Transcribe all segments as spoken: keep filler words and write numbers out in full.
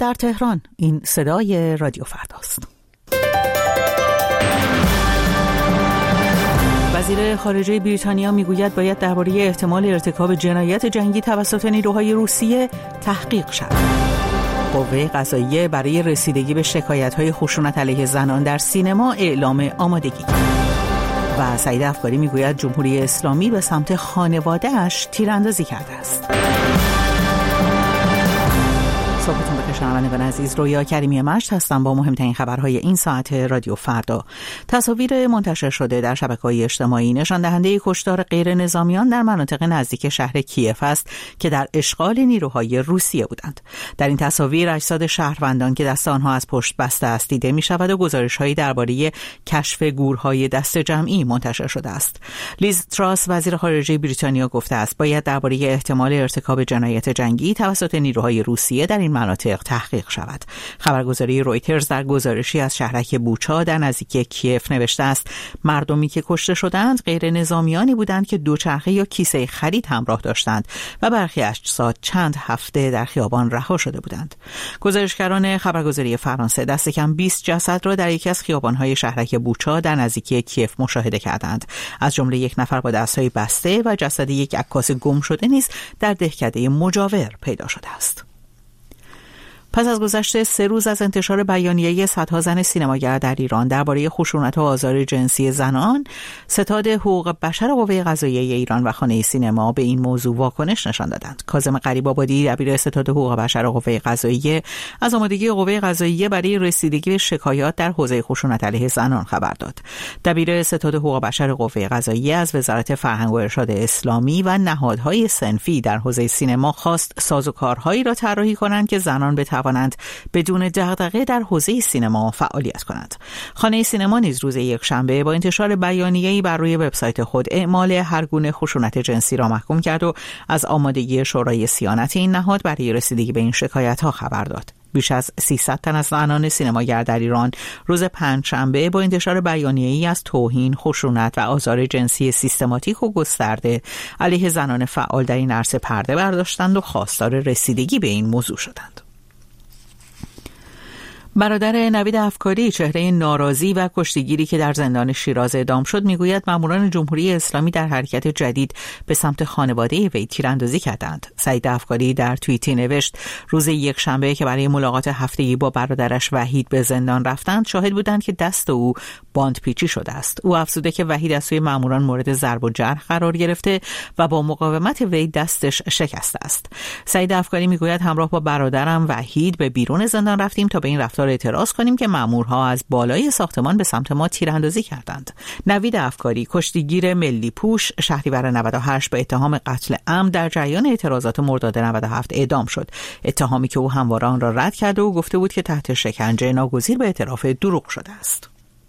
در تهران. این صدای رادیو فرداست. وزیر خارجه بریتانیا میگوید باید درباره احتمال ارتکاب جنایت جنگی توسط نیروهای روسیه تحقیق شود. قوه قضاییه برای رسیدگی به شکایت‌های خشونت علیه زنان در سینما اعلام آمادگی کرد. و سعید افکاری میگوید جمهوری اسلامی به سمت خانواده‌اش تیراندازی کرده است. صبحتون بخیر شنوندگان عزیز، رویا کریمی مشت هستم با مهمترین خبرهای این ساعت رادیو فردا. تصاویر منتشر شده در شبکه‌های اجتماعی نشان دهنده کشتار غیر نظامیان در مناطق نزدیک شهر کیف است که در اشغال نیروهای روسیه بودند. در این تصاویر اجساد شهروندان که دست آنها از پشت بسته است دیده می‌شود و گزارش‌هایی درباره کشف گورهای دست جمعی منتشر شده است. لیز تراس وزیر خارجه بریتانیا گفته است باید درباره احتمال ارتکاب جنایت جنگی توسط نیروهای روسیه در این مناطق تحقیق شود. خبرگزاری رویترز در گزارشی از شهرک بوچا در نزدیکی کیف نوشته است مردمی که کشته شدند غیر نظامیانی بودند که دوچرخه یا کیسه خرید همراه داشتند و برخی اجساد چند هفته در خیابان رها شده بودند. گزارشگران خبرگزاری فرانسه دست کم بیست جسد را در یکی از خیابان‌های شهرک بوچا در نزدیکی کیف مشاهده کردند، از جمله یک نفر با دست‌های بسته و جسد یک عکاس گم شده نیز در دهکده مجاور پیدا شده است. پس از گذشت سه روز از انتشار بیانیه صدها زن سینماگر در ایران درباره خشونت و آزار جنسی زنان، ستاد حقوق بشر قوه قضاییه ایران و خانه سینما به این موضوع واکنش نشان دادند. کاظم غریب‌آبادی دبیر ستاد حقوق بشر قوه قضاییه از آمادگی قوه قضاییه برای رسیدگی به شکایات در حوزه خشونت علیه زنان خبر داد. دبیر ستاد حقوق بشر قوه قضاییه از وزارت فرهنگ و ارشاد اسلامی و نهادهای صنفی در حوزه سینما خواست سازوکارهایی را طراحی کنند که زنان به توانند بدون دغدغه در حوزه سینما فعالیت کنند. خانه سینما نیز روز یکشنبه با انتشار بیانیه‌ای بر روی وبسایت خود اعمال هر گونه خشونت جنسی را محکوم کرد و از آمادگی شورای صیانت این نهاد برای رسیدگی به این شکایت‌ها خبر داد. بیش از سیصد تن از زنان سینماگر در ایران روز پنجشنبه با انتشار بیانیه‌ای از توهین، خشونت و آزار جنسی سیستماتیک و گسترده علیه زنان فعال در این عرصه پرده برداشتند و خواستار رسیدگی به این موضوع شدند. برادر نوید افکاری چهره ناراضی و کشتیگیری که در زندان شیراز اعدام شد میگوید ماموران جمهوری اسلامی در حرکت جدید به سمت خانواده وی تیراندازی کردند. سعید افکاری در توییتی نوشت روز یکشنبه که برای ملاقات هفتگی با برادرش وحید به زندان رفتند شاهد بودند که دست او باندپیچی شده است. او افزوده که وحید از سوی ماموران مورد ضرب و جرح قرار گرفته و با مقاومت وی دستش شکسته است. سعید افکاری میگوید همراه با برادرم وحید به بیرون زندان رفتیم تا به این رفتار اعتراض کنیم که مامورها از بالای ساختمان به سمت ما تیراندازی کردند. نوید افکاری کشتیگیر ملی پوش شهریور نود و هشت به اتهام قتل عمد در جریان اعتراضات مرداد نود و هفت اعدام شد. اتهامی که او همواره آن را رد کرده و گفته بود که تحت شکنجه ناگزیر به اعتراف دروغ شده است.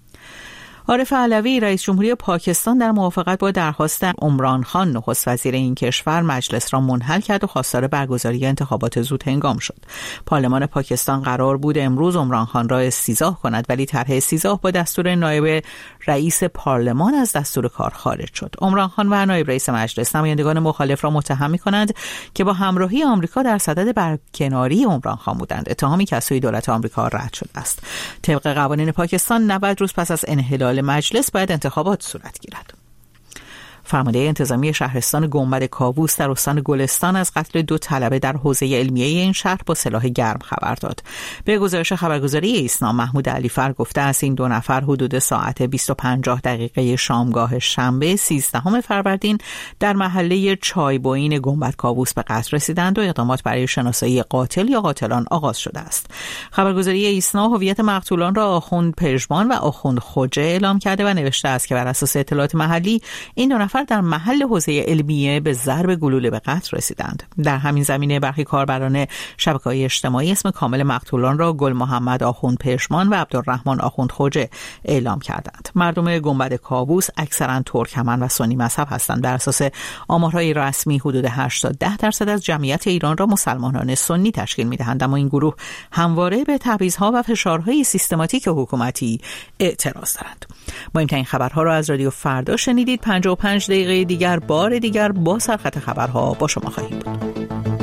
عارف علوی رئیس جمهوری پاکستان در موافقت با درخواست عمران خان نخست وزیر این کشور مجلس را منحل کرد و خواستار برگزاری انتخابات زود هنگام شد. پارلمان پاکستان قرار بود امروز عمران خان را استیضاح کند ولی طرح استیضاح با دستور نایب رئیس پارلمان از دستور کار خارج شد. عمران خان و نایب رئیس مجلس نمایندگان مخالف را متهم می‌کنند که با همراهی آمریکا در صدد برکناری عمران خان بودند، اتهامی که از سوی دولت آمریکا رد شده است. طبق قوانین پاکستان نود روز پس از انحلال مجلس باید انتخابات صورت گیرد. فرمانده انتظامی شهرستان گنبد کاووس در استان گلستان از قتل دو طلبه در حوزه علمیه این شهر با سلاح گرم خبر داد. به گزارش خبرگزاری ایسنا محمود علیفر گفته است این دو نفر حدود ساعت بیست و پنجاه دقیقه شامگاه شنبه سیزدهم فروردین در محله چایبوین گنبد کاووس به قتل رسیدند و اقدامات برای شناسایی قاتل یا قاتلان آغاز شده است. خبرگزاری ایسنا هویت مقتولان را آخوند پژمان و آخوند خوجه اعلام کرده و نوشته است که بر اساس اطلاعات محلی این دو نفر در محل حوزه علمیه به ضرب گلوله به قتل رسیدند. در همین زمینه برخی کاربران شبکه‌های اجتماعی اسم کامل مقتولان را گل محمد آخوند پشمان و عبدالرحمن آخوند خوجه اعلام کردند. مردم گنبد کاووس اکثرا ترکمن و سنی مذهب هستند. بر اساس آمارهای رسمی حدود هشت تا ده درصد از جمعیت ایران را مسلمانان سنی تشکیل می‌دهند، اما این گروه همواره به تبعیض‌ها و فشارهای سیستماتیک حکومتی اعتراض دارند. مهمترین خبرها را از رادیو فردا شنیدید. پنجاه و پنج دقیقه دیگر بار دیگر با سرخط خبرها با شما خواهیم بود.